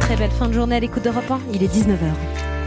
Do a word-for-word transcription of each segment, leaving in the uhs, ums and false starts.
Très belle fin de journée à l'écoute d'Europe un, il est dix-neuf heures.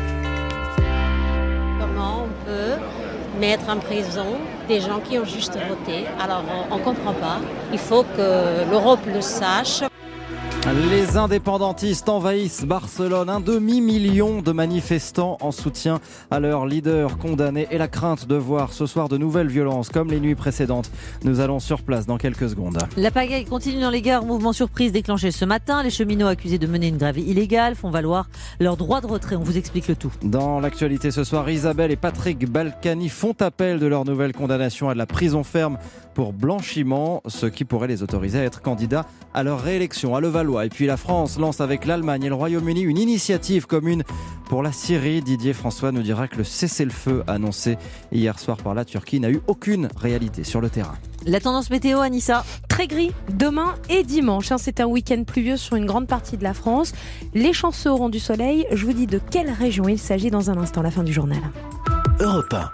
Comment on peut mettre en prison des gens qui ont juste voté? Alors on ne comprend pas, il faut que l'Europe le sache. Les indépendantistes envahissent Barcelone. Un demi-million de manifestants en soutien à leur leader condamné et la crainte de voir ce soir de nouvelles violences comme les nuits précédentes. Nous allons sur place dans quelques secondes. La pagaille continue dans les gares. Mouvement surprise déclenché ce matin. Les cheminots accusés de mener une grève illégale font valoir leur droit de retrait. On vous explique le tout. Dans l'actualité ce soir, Isabelle et Patrick Balkany font appel de leur nouvelle condamnation à de la prison ferme pour blanchiment, ce qui pourrait les autoriser à être candidats à leur réélection à Levallois. Et puis la France lance avec l'Allemagne et le Royaume-Uni une initiative commune pour la Syrie. Didier François nous dira que le cessez-le-feu annoncé hier soir par la Turquie n'a eu aucune réalité sur le terrain. La tendance météo, Anissa. Très gris demain et dimanche. C'est un week-end pluvieux sur une grande partie de la France. Les chanceux auront du soleil. Je vous dis de quelle région il s'agit dans un instant, la fin du journal. Europe un.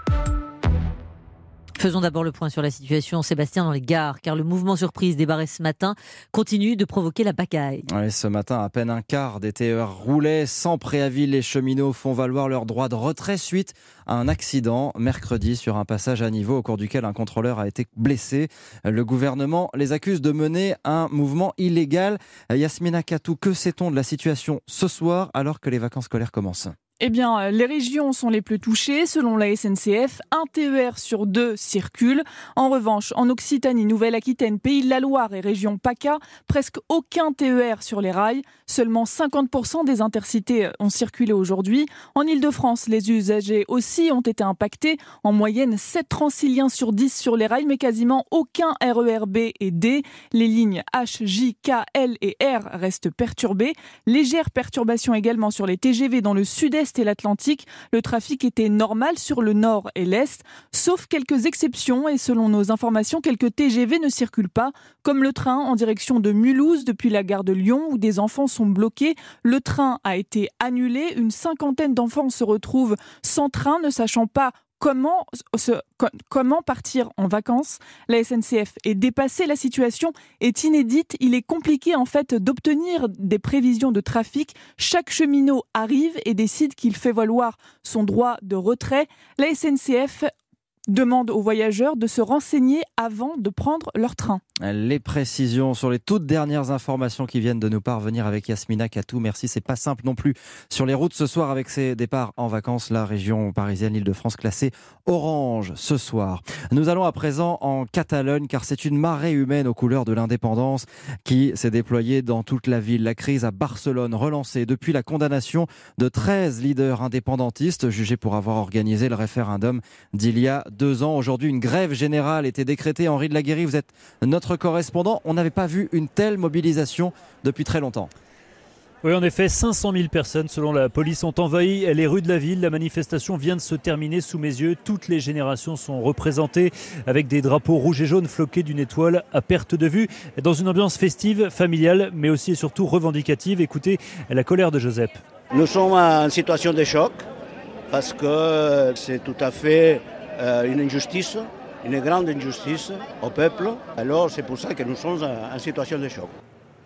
Faisons d'abord le point sur la situation, Sébastien, dans les gares, car le mouvement surprise débarré ce matin continue de provoquer la pagaille. Oui, ce matin, à peine un quart des T E R roulaient. Sans préavis, les cheminots font valoir leur droit de retrait suite à un accident mercredi sur un passage à niveau au cours duquel un contrôleur a été blessé. Le gouvernement les accuse de mener un mouvement illégal. Yasmina Katou, que sait-on de la situation ce soir alors que les vacances scolaires commencent ? Eh bien, les régions sont les plus touchées. Selon la S N C F, un T E R sur deux circule. En revanche, en Occitanie, Nouvelle-Aquitaine, Pays de la Loire et région PACA, presque aucun T E R sur les rails. Seulement cinquante pour cent des intercités ont circulé aujourd'hui. En Ile-de-France, les usagers aussi ont été impactés. En moyenne, sept Transiliens sur dix sur les rails, mais quasiment aucun R E R B et D. Les lignes H, J, K, L et R restent perturbées. Légère perturbation également sur les T G V dans le sud-est et l'Atlantique. Le trafic était normal sur le nord et l'est, sauf quelques exceptions et selon nos informations, quelques T G V ne circulent pas, comme le train en direction de Mulhouse depuis la gare de Lyon où des enfants sont bloqués. Le train a été annulé, une cinquantaine d'enfants se retrouvent sans train, ne sachant pas Comment, se, comment partir en vacances? La S N C F est dépassée, la situation est inédite. Il est compliqué en fait d'obtenir des prévisions de trafic. Chaque cheminot arrive et décide qu'il fait valoir son droit de retrait. La S N C F demande aux voyageurs de se renseigner avant de prendre leur train. Les précisions sur les toutes dernières informations qui viennent de nous parvenir avec Yasmina Katou. Merci, c'est pas simple non plus sur les routes ce soir avec ces départs en vacances. La région parisienne, l'Île-de-France classée orange ce soir. Nous allons à présent en Catalogne car c'est une marée humaine aux couleurs de l'indépendance qui s'est déployée dans toute la ville. La crise à Barcelone relancée depuis la condamnation de treize leaders indépendantistes jugés pour avoir organisé le référendum d'il y a deux ans. Aujourd'hui, une grève générale était décrétée. Henri de la Guéry, vous êtes notre correspondant. On n'avait pas vu une telle mobilisation depuis très longtemps. Oui, en effet, cinq cent mille personnes, selon la police, ont envahi les rues de la ville. La manifestation vient de se terminer sous mes yeux. Toutes les générations sont représentées avec des drapeaux rouges et jaunes floqués d'une étoile à perte de vue. Dans une ambiance festive, familiale, mais aussi et surtout revendicative. Écoutez la colère de Joseph. Nous sommes en situation de choc parce que c'est tout à fait une injustice, une grande injustice au peuple. Alors c'est pour ça que nous sommes en situation de choc.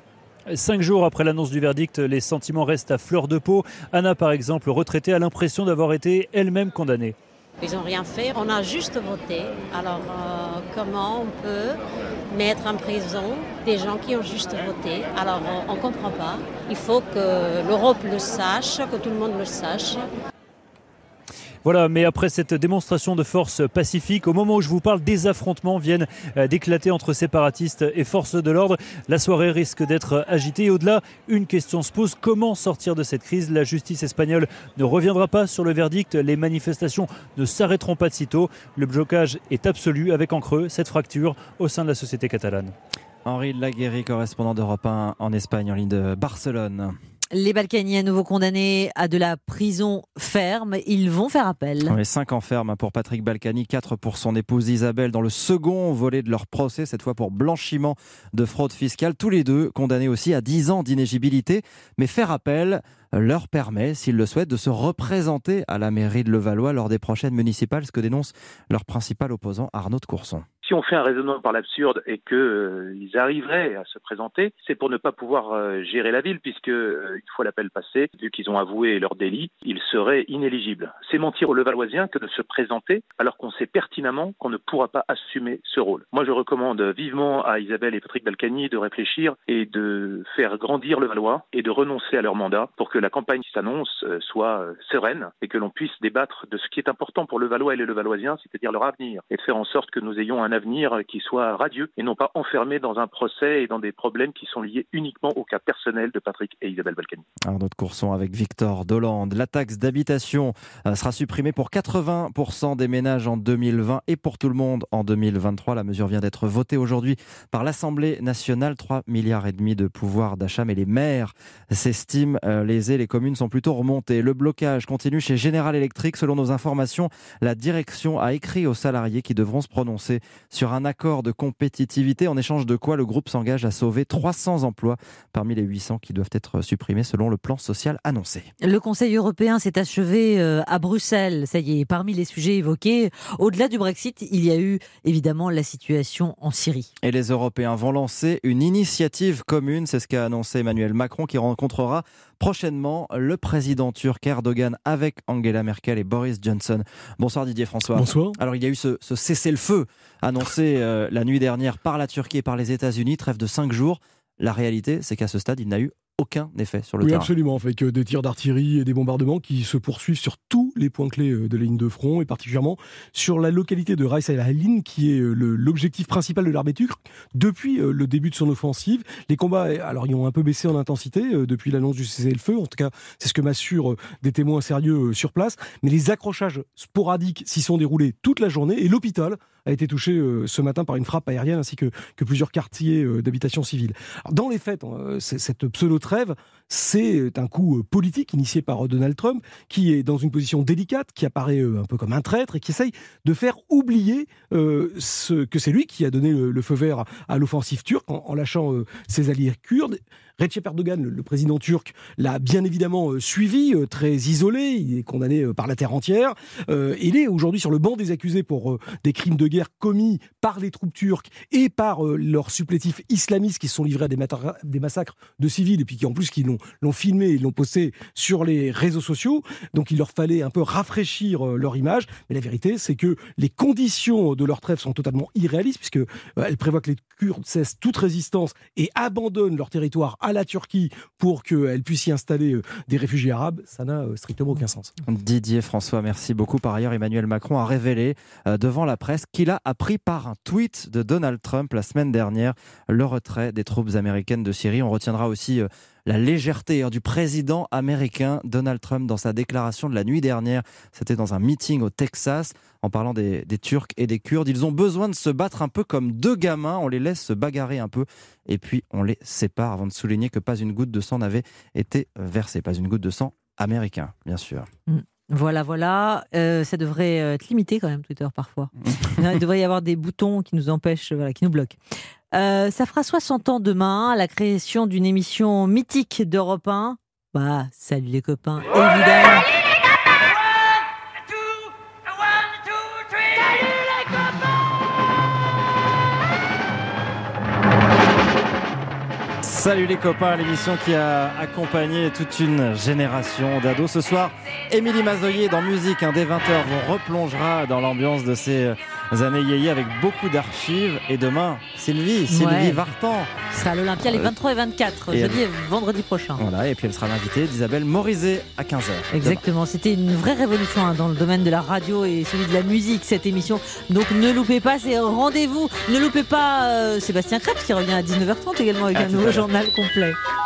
Cinq jours après l'annonce du verdict, les sentiments restent à fleur de peau. Anna, par exemple, retraitée, a l'impression d'avoir été elle-même condamnée. Ils n'ont rien fait, on a juste voté. Alors euh, comment on peut mettre en prison des gens qui ont juste voté? Alors on ne comprend pas. Il faut que l'Europe le sache, que tout le monde le sache. Voilà, mais après cette démonstration de force pacifique, au moment où je vous parle, des affrontements viennent d'éclater entre séparatistes et forces de l'ordre. La soirée risque d'être agitée et au-delà, une question se pose, comment sortir de cette crise? La justice espagnole ne reviendra pas sur le verdict, les manifestations ne s'arrêteront pas de sitôt. Le blocage est absolu avec en creux cette fracture au sein de la société catalane. Henri de la Guéry, correspondant d'Europe un en Espagne, en ligne de Barcelone. Les Balkany à nouveau condamnés à de la prison ferme. Ils vont faire appel. Oui, cinq ans ferme pour Patrick Balkany, quatre pour son épouse Isabelle dans le second volet de leur procès, cette fois pour blanchiment de fraude fiscale. Tous les deux condamnés aussi à dix ans d'inéligibilité. Mais faire appel leur permet, s'ils le souhaitent, de se représenter à la mairie de Levallois lors des prochaines municipales, ce que dénonce leur principal opposant Arnaud de Courson. Si on fait un raisonnement par l'absurde et qu'ils euh, arriveraient à se présenter, c'est pour ne pas pouvoir euh, gérer la ville, puisque euh, une fois l'appel passé, vu qu'ils ont avoué leur délit, ils seraient inéligibles. C'est mentir aux Levalloisiens que de se présenter alors qu'on sait pertinemment qu'on ne pourra pas assumer ce rôle. Moi, je recommande vivement à Isabelle et Patrick Balkany de réfléchir et de faire grandir le Valois et de renoncer à leur mandat pour que la campagne qui s'annonce euh, soit euh, sereine et que l'on puisse débattre de ce qui est important pour le Valois et les Levalloisiens, c'est-à-dire leur avenir, et de faire en sorte que nous ayons un avenir qui soit radieux et non pas enfermé dans un procès et dans des problèmes qui sont liés uniquement au cas personnel de Patrick et Isabelle Balkany. Arnaud de Courson avec Victor Dolande. La taxe d'habitation sera supprimée pour quatre-vingts pour cent des ménages en deux mille vingt et pour tout le monde en deux mille vingt-trois. La mesure vient d'être votée aujourd'hui par l'Assemblée nationale. trois milliards et demi de pouvoir d'achat, mais les maires s'estiment lésés. Les communes sont plutôt remontées. Le blocage continue chez General Electric. Selon nos informations, la direction a écrit aux salariés qui devront se prononcer sur un accord de compétitivité, en échange de quoi le groupe s'engage à sauver trois cents emplois parmi les huit cents qui doivent être supprimés selon le plan social annoncé. Le Conseil européen s'est achevé à Bruxelles. Ça y est, parmi les sujets évoqués, au-delà du Brexit, il y a eu évidemment la situation en Syrie. Et les Européens vont lancer une initiative commune, c'est ce qu'a annoncé Emmanuel Macron, qui rencontrera prochainement le président turc Erdogan avec Angela Merkel et Boris Johnson. Bonsoir Didier François. Bonsoir. Alors il y a eu ce, ce cessez-le-feu annoncé euh, la nuit dernière par la Turquie et par les États-Unis, trêve de cinq jours. La réalité, c'est qu'à ce stade, il n'a eu aucun effet sur le oui, terrain. Oui, absolument, avec des tirs d'artillerie et des bombardements qui se poursuivent sur tous les points clés de la ligne de front, et particulièrement sur la localité de Ras el-Halin, qui est le, l'objectif principal de l'armée turque depuis le début de son offensive. Les combats, alors, ils ont un peu baissé en intensité depuis l'annonce du cessez-le-feu, en tout cas, c'est ce que m'assurent des témoins sérieux sur place, mais les accrochages sporadiques s'y sont déroulés toute la journée, et l'hôpital a été touché euh, ce matin par une frappe aérienne ainsi que, que plusieurs quartiers euh, d'habitation civile. Alors, dans les faits, euh, cette pseudo-trêve, c'est un coup euh, politique initié par euh, Donald Trump, qui est dans une position délicate, qui apparaît euh, un peu comme un traître et qui essaye de faire oublier euh, ce, que c'est lui qui a donné le, le feu vert à l'offensive turque en, en lâchant euh, ses alliés kurdes. Recep Erdogan, le, le président turc, l'a bien évidemment euh, suivi, euh, très isolé, il est condamné euh, par la terre entière. Euh, il est aujourd'hui sur le banc des accusés pour euh, des crimes de guerre commis par les troupes turques et par euh, leurs supplétifs islamistes qui se sont livrés à des, matra- des massacres de civils et puis qui en plus qui l'ont, l'ont filmé et l'ont posté sur les réseaux sociaux. Donc il leur fallait un peu rafraîchir euh, leur image. Mais la vérité, c'est que les conditions de leur trêve sont totalement irréalistes puisque euh, elles prévoient que les Kurdes cessent toute résistance et abandonnent leur territoire à la Turquie pour qu'elle puisse y installer euh, des réfugiés arabes. Ça n'a euh, strictement aucun sens. Didier François, merci beaucoup. Par ailleurs, Emmanuel Macron a révélé euh, devant la presse qu'il a appris par un tweet de Donald Trump la semaine dernière le retrait des troupes américaines de Syrie. On retiendra aussi euh, la légèreté hein, du président américain Donald Trump dans sa déclaration de la nuit dernière. C'était dans un meeting au Texas en parlant des, des Turcs et des Kurdes. Ils ont besoin de se battre un peu comme deux gamins. On les laisse se bagarrer un peu et puis on les sépare, avant de souligner que pas une goutte de sang n'avait été versée. Pas une goutte de sang américain, bien sûr. Mmh. Voilà, voilà. Euh, ça devrait être limité quand même, Twitter, parfois. Il devrait y avoir des boutons qui nous empêchent, voilà, qui nous bloquent. Euh, ça fera soixante ans demain, la création d'une émission mythique d'Europe un. Bah, salut les copains, évidemment. Salut les copains, l'émission qui a accompagné toute une génération d'ados. Ce soir, Émilie Mazoyer dans Musique, hein, dès vingt heures, vous replongera dans l'ambiance de ces années yéyé avec beaucoup d'archives. Et demain, Sylvie, Sylvie ouais. Vartan. Ce sera à l'Olympia les vingt-trois et vingt-quatre, et jeudi elle... et vendredi prochain. Voilà, et puis elle sera l'invitée d'Isabelle Morizet à quinze heures. Exactement, demain. C'était une vraie révolution hein, dans le domaine de la radio et celui de la musique, cette émission. Donc ne loupez pas, c'est rendez-vous. Ne loupez pas euh, Sébastien Krebs qui revient à dix-neuf heures trente également avec à un nouveau journal complet.